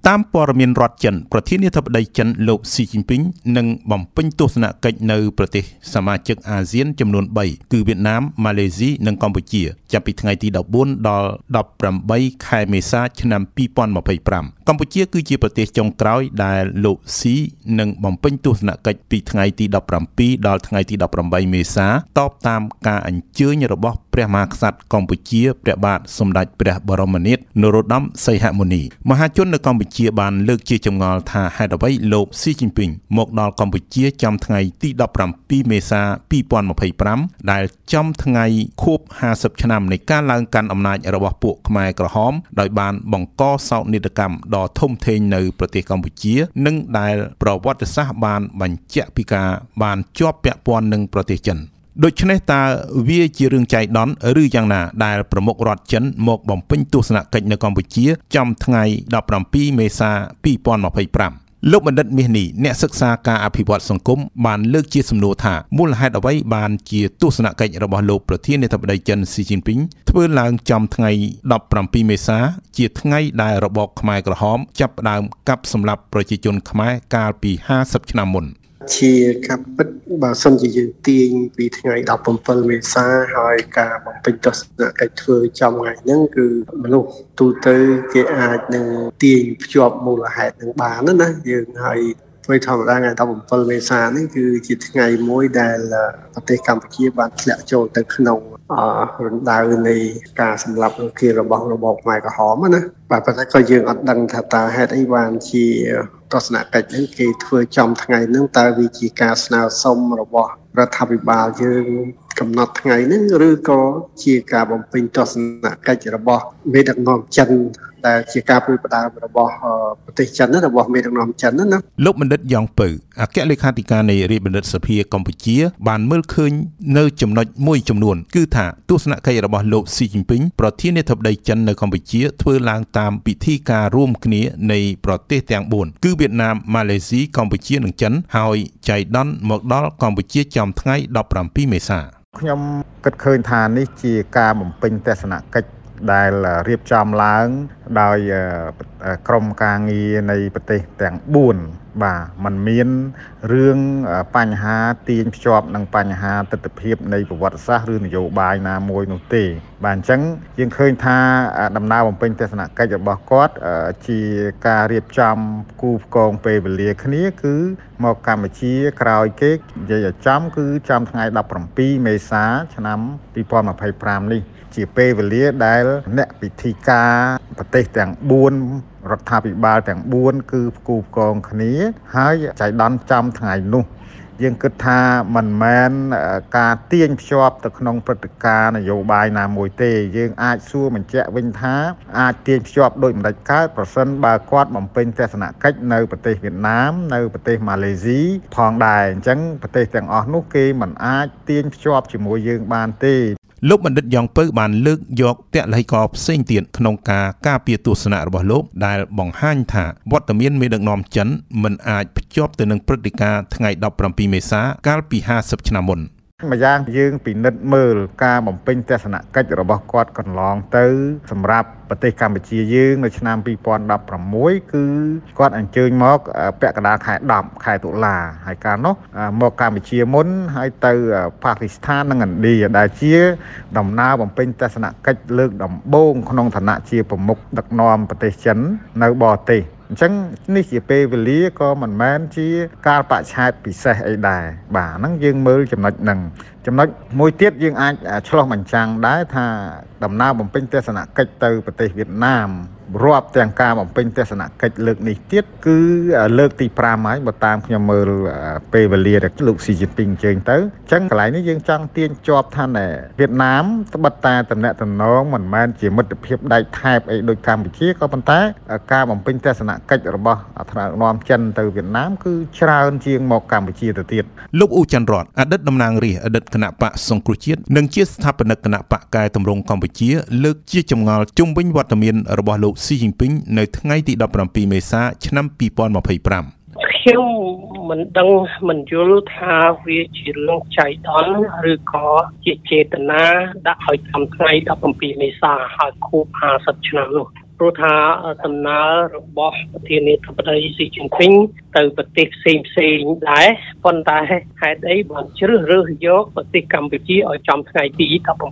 តាមព័ត៌មានរដ្ឋចិនប្រធានាធិបតីចិនលោកស៊ីជីនពីងនឹងបំពេញទស្សនកិច្ចនៅប្រទេសសមាជិកអាស៊ានចំនួន3គឺវៀតណាមម៉ាឡេស៊ីនិងកម្ពុជាចាប់ពីថ្ងៃទី14ដល់18ខែមេសាឆ្នាំ2025កម្ពុជាគឺជាប្រទេសចុងក្រោយដែលលោកស៊ីនឹងបំពេញទស្សនកិច្ចពីថ្ងៃទី17ដល់ថ្ងៃទី18មេសាតបតាមការអញ្ជើញរបស់ព្រះមហាក្សត្រកម្ពុជាព្រះបាទសម្ដេចព្រះបរមនាថនរោត្តមសីហមុនីមហាជននៅកម្ពុជាបានលើកជាចម្ងល់ថាហេតុអ្វីលោកស៊ីជីនពីងមកដល់កម្ពុជាចំថ្ងៃទី17មេសា2025ដែលចំថ្ងៃខួប50ឆ្នាំនៃការឡើងកាន់អំណាចរបស់ពួកខ្មែរក្រហមដោយបានបង្កសោកនាដកម្មដ៏ធំធេងនៅប្រទេសកម្ពុជានិងដែលប្រវត្តិសាស្ត្របានបញ្ជាក់ពីការបានជាប់ពាក់ព័ន្ធនឹងប្រទេសចិនដូច្នេះតើវាជារឿងចៃដន្យឬយ៉ាងណាដែលប្រមុខរដ្ឋចិនមកបំពេញទស្សនកិច្ចនៅកម្ពុជាចំថ្ងៃ17មេសា2025លោកបណ្ឌិតមាសនេះអ្នកសិក្សាការអភិវឌ្ឍសង្គមបានលើកជាសំណួរថាមូលហេតុអ្វីបានជាទស្សនកិច្ចរបស់លោកប្រធានាធិបតីចិនស៊ីជីនពីងធ្វើឡើងចំថ្ងៃ17មេសាជាថ្ងៃដែលរបបខ្មែរក្រហមចាប់ផ្ដើមកាប់សម្លាប់ប្រជាជនខ្មែរកាលពី50ឆ្នាំមុនជាការពិតបើសិនជាយើងទាញពីថ្ងៃ17មេសាហើយការបំពេញទស្សនកិច្ចធ្វើចំថ្ងៃហ្នឹងគឺមនុស្សទូទៅគេអាចនឹងទាញភ្ជាប់មូលហេតុនឹងបានណាយើងហើយធ្វើធម្មតាថ្ងៃ17មេសានេះគឺជាថ្ងៃមួយដែលប្រទេសកម្ពុជាបានធ្លាក់ចូលទៅក្នុងរណ្ដៅនៃការសម្លាប់រង្គាលរបស់របបខ្មែរក្រហមណាបាទប៉ុន្តែក៏យើងអត់ដឹងថាតើហេតុអីបានជាទស្សនកិច្ចហ្នឹងគេធ្វើចំថ្ងៃហ្នឹងតើវាជាការស្នើសុំរបស់រដ្ឋាភិបាលយើងកំណត់ថ្ងៃហ្នឹងឬក៏ជាការបំពេញទស្សនកិច្ចរបស់មេដឹកនាំចិនដែលជាការព្រួយផ្ដើមរបស់ប្រទេសចិនរបស់មេដឹកនាំចិនណាលោកបណ្ឌិតយ៉ងពៅអគ្គលេខាធិការនៃរាជបណ្ឌិតសភាកម្ពុជាបានមើលឃើញនៅចំណុចមួយចំនួនគឺថាទស្សនកិច្ចរបស់លោកស៊ីជីនពីងប្រធានាធិបតីចិននៅកម្ពុជាធ្វើឡើងតាមពិធីការរួមគ្នានៃប្រទេសទាំង4គឺវៀតណាមម៉ាឡេស៊ីកម្ពុជានិងចិនហើយចៃដន្យមកដល់កម្ពុជាចំថ្ងៃ17មេសាខ្ញុំគិតឃើញថានេះជាការបំពេញទស្សនកិច្ចដែលរៀបចំឡើងដោយក្រុមការងារនៃប្រទេសទាំង4បាទมันមានរឿងបញ្ហាទាញភ្ជាប់នឹងបញ្ហាទស្សនវិជ្ជានៃប្រវត្តិសាស្ត្រឬនយោបាយណាមួយនោះទេបាទអញ្ចឹងយើងឃើញថាដំណើរបំពេញទស្សនកិច្ចរបស់គាត់ជាការរៀបចំគូផ្គងពេលវេលាគ្នាគឺមកកម្ពុជាក្រោយគេនិយាយឲ្យចំគឺចំថ្ងៃ17មេសាឆ្នាំ2025នេះជាពេលវេលាដែលអ្នកពិធីការប្រទេសទាំង4រដ្ឋាភិបាលទាំង4គឺផ្គូផ្គងគ្នាហើយចៃដន្យចំថ្ងៃនោះយើងគិតថាមិនមែនការទាញភ្ជាប់ទៅក្នុងព្រឹត្តិការណ៍នយោបាយណាមួយទេយើងអាចសួរបញ្ជាក់វិញថាអាចទាញភ្ជាប់ដោយមិនដាច់កើតប្រសិនបើគាត់បំពេញទស្សនកិច្ចនៅប្រទេសវៀតណាមនៅប្រទេសម៉ាឡេស៊ីផងដែរអញ្ចឹងប្រទេសទាំងអស់នោះគេមិនអាចទាញភ្ជាប់ជាមួយយើងបានទេលោកបណ្ឌិតយ៉ងពៅបានលើកយកទឡៃករផ្សេងទៀតក្នុងការពារទស្សនៈរបស់លោកដែលបង្ហាញថាវត្តមានមេដឹកនាំចិនមិនអាចភ្ជាប់ទៅនឹងព្រឹត្តិការណ៍ថ្ងៃ17មេសាកាលពី50ឆ្នាំមុនម្យ៉ាងយើងពិនិត្យមើលការបំពេញទស្សនកិច្ចរបស់គាត់កន្លងទៅសម្រាប់ប្រទេសកម្ពុជាយើងនៅឆ្នាំ2016គឺគាត់អញ្ជើញមកពាក់កណ្ដាលខែ10ខែតុលាហើយកាលនោះមកកម្ពុជាមុនហើយទៅប៉ាគីស្ថាននិងឥណ្ឌាដែលជាដំណើរបំពេញទស្សនកិច្ចលើកដំបូងក្នុងឋានៈជាប្រមុខដឹកនាំប្រទេសចិននៅបរទេសអញ្ចឹងនេះជាពេលវេលាក៏មិនមែនជាកាលបរិច្ឆេទពិសេសអីដែរបាទហ្នឹងយើងមើលចំណុចហ្នឹងចំណុចមួយទៀតយើងអាចឆ្លោះបញ្ចាំងដែរថាដំណើរបំពេញទស្សនកិច្ចទៅប្រទេសវៀតណាមរាប់ទាំងការបំពេញទស្សនកិច្ចលើកនេះទៀតគឺលើកទី5ហើយបើតាមខ្ញុំមើលពេលវេលាដែលលោកស៊ីជីនពីងអញ្ជើញទៅអញ្ចឹងកន្លែងនេះយើងចង់ទាញជាប់ថាវៀតណាមត្បិតតែតំណែងតំណងមិនមែនជាមិត្តភាពដៃថែបអីដូចកម្ពុជាក៏ប៉ុន្តែការបំពេញទស្សនកិច្ចរបស់ថ្នាក់ដឹកនាំចិនទៅវៀតណាមគឺច្រើនជាងមកកម្ពុជាទៅទៀតលោកអ៊ូច័ន្ទរតអតីតតំណាងរាស្ត្រអតីតគណៈបកសង្គ្រោះជាតិនិងជាស្ថាបនិកគណៈបកកែតម្រង់កម្ពុជាលើកជាចម្ងល់ជុំវិញវត្តមានរបស់លោកស៊ីជីនពីងនៅថ្ងៃទី17មេសាឆ្នាំ2025 ខ្ញុំមិនដឹងមិនយល់ថាវាជារឿងចៃដន្យឬក៏ជាចេតនាដាក់ឲ្យចំថ្ងៃ17មេសាហើយខួប50ឆ្នាំនោះព្រោះថាដំណើររបស់ប្រធានាធិបតីស៊ីជីនពីងទៅប្រទេសផ្សេងដែរប៉ុន្តែហេតុអីបានជ្រើសរើសយកប្រទេសកម្ពុជាឲ្យចំថ្ងៃទី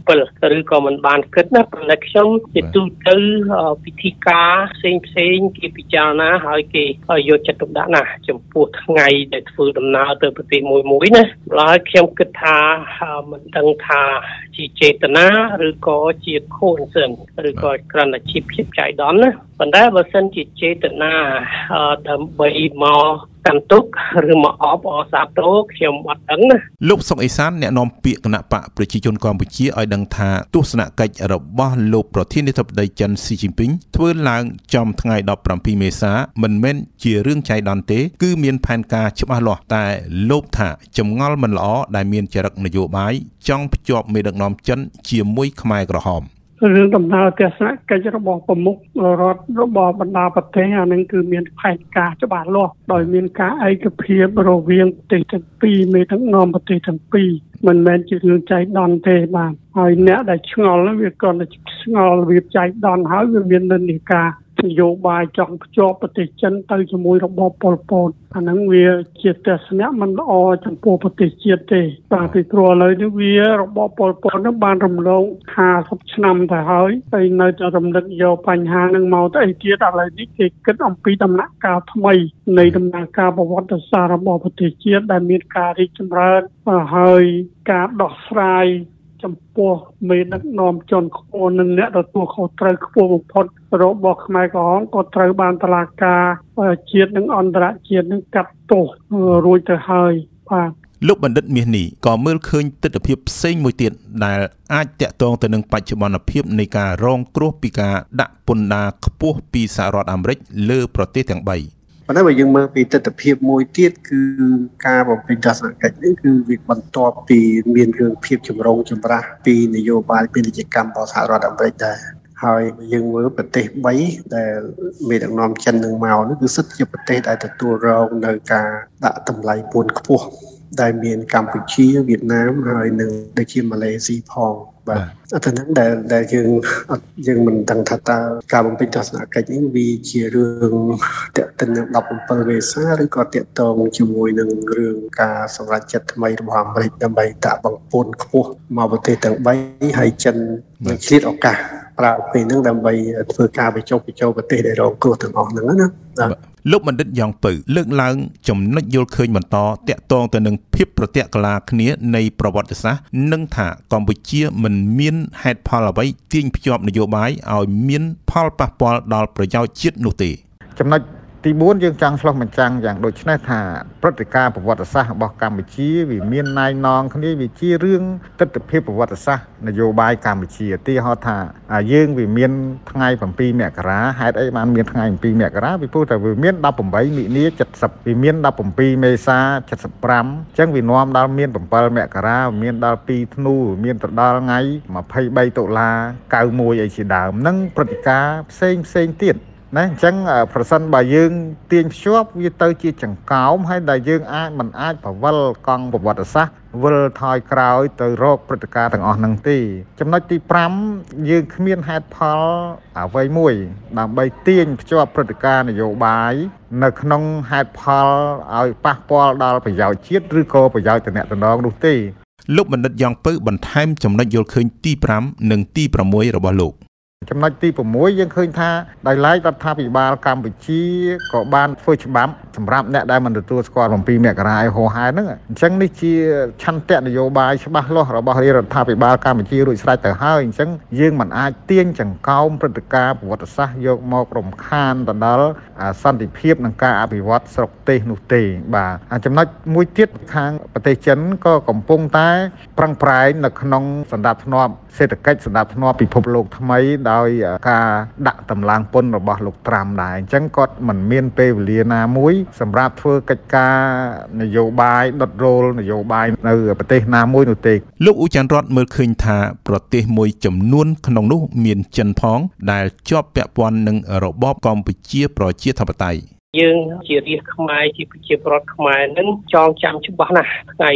17ឬក៏មិនបានគិតណាប៉ុន្តែខ្ញុំជាទូទៅពិធីការផ្សេងគេពិចារណាហើយគេយកចិត្តទុកដាក់ណាស់ចំពោះថ្ងៃដែលធ្វើដំណើរទៅប្រទេសមួយណាហើយខ្ញុំគិតថាមិនដឹងថាជាចេតនាឬក៏ជាខូនសិនឬក៏គ្រាន់តែជាភាពចៃដន្យណាប៉ុន្តែបើសិនជាចេតនាដើម្បីមកកាន់ទុកឬមកអបអសាទរខ្ញុំអត់ដឹងណាលោកសុកអេសានអ្នកនាំពាក្យគណៈបកប្រជាជនកម្ពុជាឲ្យដឹងថាទស្សនកិច្ចរបស់លោកប្រធានាធិបតីចិនស៊ីជីនពីងធ្វើឡើងចំថ្ងៃ17មេសាមិនមែនជារឿងចៃដន្យទេគឺមានផែនការច្បាស់លាស់តែលោកថាចម្ងល់មិនល្អដែលមានចរិតនយោបាយចង់ភ្ជាប់មេដឹកនាំចិនជាមួយខ្មែរក្រហមរឿងដំណើរទស្សនកិច្ចរបស់ប្រមុខរដ្ឋរបស់បណ្ដាប្រទេសអានឹងគឺមានផែនការច្បាស់លាស់ដោយមានការឯកភាពរវាងប្រទេសទាំងពីរមេដឹកនាំប្រទេសទាំងពីរមិនមែនជារឿងចៃដន្យទេបាទហើយអ្នកដែលឆ្ងល់វាក៏ឆ្ងល់វាចៃដន្យហើយវាមាននិន្នាការនយោបាយចង់ភ្ជាប់ប្រទេសចិនទៅជាមួយរបបប៉ុលពតអាហ្នឹងវាជាទស្សនៈមិនល្អចំពោះប្រទេសជាតិទេបាទពីព្រោះឥឡូវនេះវារបបប៉ុលពតនឹងបានរំលង50ឆ្នាំទៅហើយនៅតែរំលឹកយកបញ្ហានឹងមកទៅអីទៀតឥឡូវនេះគេគិតអំពីដំណាក់កាលថ្មីនៃដំណើរការប្រវត្តិសាស្ត្ររបស់ប្រទេសជាតិដែលមានការរីកចម្រើនហើយការដោះស្រាយចំពោះមេដឹកនាំជាន់ខ្ពស់និងអ្នកទទួលខុសត្រូវខ្ពស់បំផុតរបស់ខ្មែរក្រហមក៏ត្រូវបានតុលាការជាតិនិងអន្តរជាតិនឹងកាត់ទោសរួចទៅហើយបាទលោកបណ្ឌិតមាសនេះក៏មើលឃើញទស្សនវិជ្ជាផ្សេងមួយទៀតដែលអាចតាក់ទងទៅនឹងបច្ចុប្បន្នភាពនៃការរងគ្រោះពីការដាក់ពន្ធដារខ្ពស់ពីសហរដ្ឋអាមេរិកលើប្រទេសទាំង3 ប៉ុន្តែបើយើងមើលពីទស្សនវិជ្ជាមួយទៀតគឺការបំពេញទស្សនកិច្ចនេះគឺវាបន្ទាប់ពីមានរឿងភាពចម្រូងចម្រាសពីនយោបាយពាណិជ្ជកម្មរបស់សហរដ្ឋអាមេរិកដែរហើយយើងមើលប្រទេស3ដែលមេដឹកនាំចិននឹងមកនេះគឺសិតជាប្រទេសដែលទទួលរងនៅការដាក់តម្លៃពន្ធខ្ពស់ដែលមានកម្ពុជាវៀតណាមហើយនិងដូចជាម៉ាឡេស៊ីផងបាទអត់ទៅនឹងដែលយើងមិនដឹងថាតើការបំពេញទស្សនកិច្ចនេះវាជារឿងតេតិននឹង17មេសាឬក៏តេតងជាមួយនឹងរឿងការសម្រេចចិត្តថ្មីរបស់អាមេរិកដើម្បីដាក់បង្ពន្ធខ្ពស់មកប្រទេសទាំង3ហើយចិននឹងឆ្លៀតឱកាសប្រើពេលហ្នឹងដើម្បីធ្វើការបញ្ចុះបញ្ចូលប្រទេសដែលរងគ្រោះទាំងអស់ហ្នឹងណាលោកបណ្ឌិតយ៉ងពៅលើកឡើងចំណុចយល់ឃើញបន្តតាក់ទងទៅនឹងភាពប្រតិកលាគ្នានៃប្រវត្តិសាស្ត្រនិងថាកម្ពុជាមិនមានហេតុផលអ្វីទាញភ្ជាប់នយោបាយឲ្យមានផលប៉ះពាល់ដល់ប្រយោជន៍ជាតិនោះទេចំណុចទី4យើងចង់ឆ្លុះបញ្ចាំងយ៉ាងដូចនេះថាព្រឹត្តិការណ៍ប្រវត្តិសាស្ត្ររបស់កម្ពុជាវាមានណែនាំគ្នាវាជារឿងទស្សនវិជ្ជាប្រវត្តិសាស្ត្រនយោបាយកម្ពុជាទីហោថាយើងវាមានថ្ងៃ7មករាហេតុអីបានមានថ្ងៃ7មករាពីព្រោះតែវាមាន18មិនិនា70វាមាន17មេសា75អញ្ចឹងវានាំដល់មាន7មករាមានដល់2ធ្នូមានទៅដល់ថ្ងៃ23តុលា91អីជាដើមនឹងព្រឹត្តិការណ៍ផ្សេងទៀតណាអញ្ចឹងប្រសិនបើយើងទាញភ្ជាប់វាទៅជាចង្កោមហើយដែលយើងមិនអាចប្រវល់កង់ប្រវត្តិសាស្ត្រវិលថយក្រោយទៅរកព្រឹត្តិការណ៍ទាំងអស់ហ្នឹងទេចំណុចទី5យើងគ្មានហេតុផលអ្វីមួយដើម្បីទាញភ្ជាប់ព្រឹត្តិការណ៍នយោបាយនៅក្នុងហេតុផលឲ្យប៉ះពាល់ដល់ប្រយោជន៍ជាតិឬក៏ប្រយោជន៍តំណែងនោះទេលោកបណ្ឌិតយ៉ងពៅបន្ថែមចំណុចយល់ឃើញទី5និងទី6របស់លោកចំណុចទី6យើងឃើញថាដោយឡែករដ្ឋាភិបាលកម្ពុជាក៏បានធ្វើច្បាប់សម្រាប់អ្នកដែលមិនទទួលស្គាល់7មករាឲ្យហោហែហ្នឹងអញ្ចឹងនេះជាឆន្ទៈនយោបាយច្បាស់លាស់របស់រដ្ឋាភិបាលកម្ពុជារួចស្រេចទៅហើយអញ្ចឹងយើងមិនអាចទាញចង្កោមព្រឹត្តិការណ៍ប្រវត្តិសាស្ត្រយកម្ករំខានទៅដល់សន្តិភាពនិងការអភិវឌ្ឍស្រុកទេសនោះទេបាទចំណុចមួយទៀតខាងប្រទេសចិនក៏កំពុងតែប្រឹងប្រែងនៅក្នុងសណ្ដាប់ធ្នាប់សេដ្ឋកិច្ចសណ្ដាប់ធ្នាប់ពិភពលោកថ្មីដោយការដាក់តម្លើងពន្ធរបស់លោកត្រាំដែរអញ្ចឹងគាត់មិនមានពេលវេលាណាមួយសម្រាប់ធ្វើកិច្ចការនយោបាយដុតរោលនយោបាយនៅប្រទេសណាមួយនោះទេលោកអ៊ូចាន់រតមើលឃើញថាប្រទេសមួយចំនួនក្នុងនោះមានចិនផងដែលជាប់ពាក់ព័ន្ធនឹងរបបកម្ពុជាប្រជាធិបតេយ្យយើងជារាជខ្មែរជាប្រជាពលរដ្ឋខ្មែរនឹងចងចាំច្បាស់ណាស់ថ្ងៃ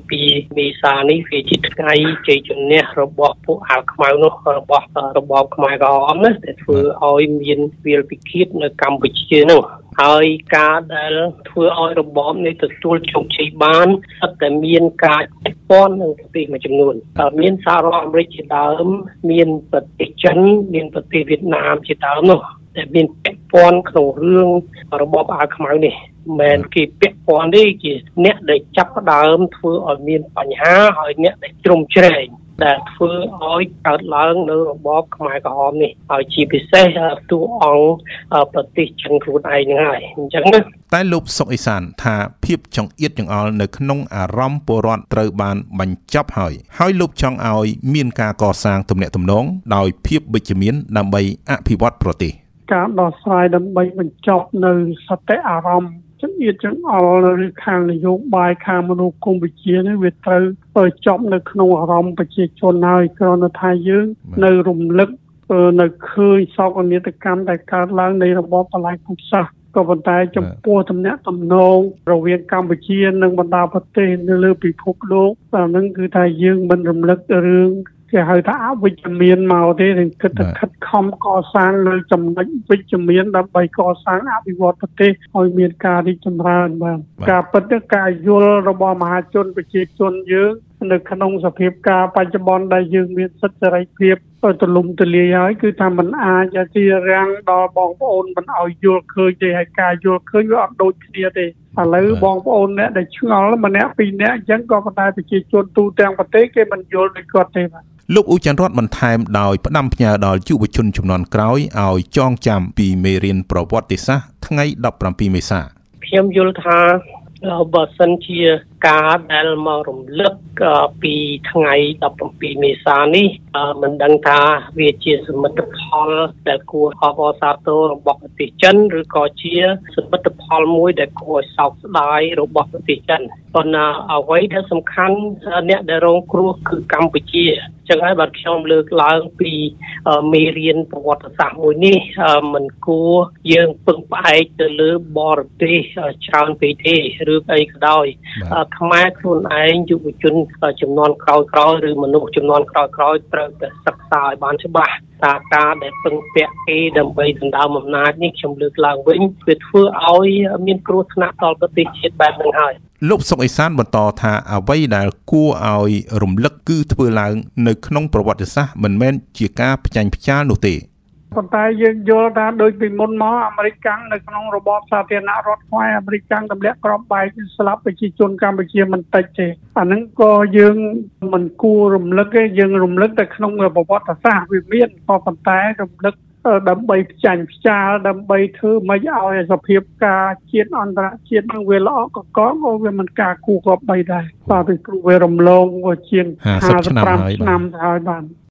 17មេសានេះវាជាថ្ងៃជ័យជំនះរបស់ពួកអាវខ្មៅនោះរបស់របបខ្មែរក្រហមណាដែលធ្វើឲ្យមានវាលពិឃាតនៅកម្ពុជានោះហើយការដែលធ្វើឲ្យរបបនេះទទួលជោគជ័យបានស្ទើរតែមានការពាក់ព័ន្ធនឹងប្រទេសមួយចំនួនមានសហរដ្ឋអាមេរិកជាដើមមានប្រទេសចិនមានប្រទេសវៀតណាមជាដើមនោះតែមានពាក់ព័ន្ធក្នុងរឿងរបបអាវខ្មៅនេះមិនគេពាក់ព័ន្ធទេជាអ្នកដែលចាប់ផ្ដើមធ្វើឲ្យមានបញ្ហាហើយអ្នកដែលជ្រុំជ្រែងដែលធ្វើឲ្យកើតឡើងនៅរបបខ្មែរក្រហមនេះហើយជាពិសេសតួអង្គប្រទេសចិនខ្លួនឯងហ្នឹងហើយអញ្ចឹងណាតែលោកសុកអេសានថាភាពចង្អៀតចង្អល់នៅក្នុងអារម្មណ៍ពលរដ្ឋត្រូវបានបញ្ចប់ហើយលោកចង់ឲ្យមានការកសាងទំនាក់ទំនងដោយភាពវិជ្ជមានដើម្បីអភិវឌ្ឍប្រទេសការដោះស្រាយដើម្បីបញ្ចប់នៅសតិអារម្មណ៍ចង្អៀតចង្អល់ឬខាងនយោបាយខាងមនោគមវិជ្ជានេះវាត្រូវចប់នៅក្នុងអារម្មណ៍ប្រជាជនហើយគ្រាន់តែថាយើងនៅរំលឹកនៅឃើញសោកនាដកម្មដែលកើតឡើងនៃរបបបល្ល័ង្កពូជសាសន៍ក៏ប៉ុន្តែចំពោះទំនាក់ទំនងរវាងកម្ពុជានិងបណ្ដាប្រទេសនៅលើពិភពលោកហ្នឹងគឺថាយើងមិនរំលឹករឿងគេហៅថាអវិជ្ជមានមកទេនឹងគិតតែខិតខំកសាងលើចំណុចវិជ្ជមានដើម្បីកសាងអភិវឌ្ឍប្រទេសឲ្យមានការរីកចម្រើនបាទការពិតទៅការយល់របស់មហាជនប្រជាជនយើងនៅក្នុងសភាពការបច្ចុប្បន្នដែលយើងមានសិទ្ធិសេរីភាពទូលំទូលាយហើយគឺថាมันអាចជារាំងដល់បងប្អូនមិនឲ្យយល់ឃើញទេហើយការយល់ឃើញវាអត់ដូចគ្នាទេឥឡូវបងប្អូនអ្នកដែលឆ្ងល់ម្នាក់ពីរនាក់អញ្ចឹងក៏ប៉ុន្តែប្រជាជនទូទាំងប្រទេសគេមិនយល់ដូចគាត់ទេបាទលោកអ៊ូច័ន្ទរតបន្ថែមដោយផ្ដាំផ្ញើដល់យុវជនជំនាន់ក្រោយឲ្យចងចាំពីមេរៀនប្រវត្តិសាស្ត្រថ្ងៃ17មេសាខ្ញុំយល់ថាបើសិនជាការដែលមករំលឹកពីថ្ងៃ17មេសានេះមិនដឹងថាវាជាសមិទ្ធផលដែលគួរអបអរសាទររបស់ប្រទេសចិនឬក៏ជាសមិទ្ធផលមួយដែលគួរឲ្យសោកស្ដាយរបស់ប្រទេសចិនប៉ុន្តែអ្វីដែលសំខាន់អ្នកដែលរងគ្រោះគឺកម្ពុជាចឹងហើយបាទខ្ញុំលើកឡើងពីមេរៀនប្រវត្តិសាស្ត្រមួយនេះមិនគួរយើងពឹងផ្អែកទៅលើបរទេសច្រើនពេកទេឬអីក៏ដោយខ្មែរខ្លួនឯងយុវជនចំនួនក្រោយៗឬមនុស្សចំនួនក្រោយៗត្រូវតែសិក្សាឲ្យបានច្បាស់ថាការដែលពឹងពាក់គេដើម្បីដណ្ដើមអំណាចនេះខ្ញុំលើកឡើងវិញវាធ្វើឲ្យមានគ្រោះថ្នាក់ដល់ប្រទេសជាតិបែបហ្នឹងហើយលោកសុកអេសានបន្តថាអ្វីដែលគួរឲ្យរំលឹកគឺធ្វើឡើងនៅក្នុងប្រវត្តិសាស្ត្រមិនមែនជាការផ្ចាញ់ផ្ចាលនោះទេប៉ុន្តែយើងយល់ថាដូចពីមុនមកអាមេរិកកាំងនៅក្នុងរបបសាធារណរដ្ឋខ្មែរអាមេរិកកាំងទម្លាក់គ្រាប់បែកស្លាប់ប្រជាជនកម្ពុជាមិនតិចទេអាហ្នឹងក៏យើងមិនគួររំលឹកទេយើងរំលឹកតែក្នុងប្រវត្តិសាស្ត្រវាមានក៏ប៉ុន្តែរំលឹកដើម្បីផ្ចាញ់ផ្ចាលដើម្បីធ្វើមិនឲ្យសភាពការជាតិអន្តរជាតិនឹងវាល្អកកក៏វាមិនការគួរគប្បីដែរបាទពីព្រោះវារំលងជាង55ឆ្នាំហើយបាទ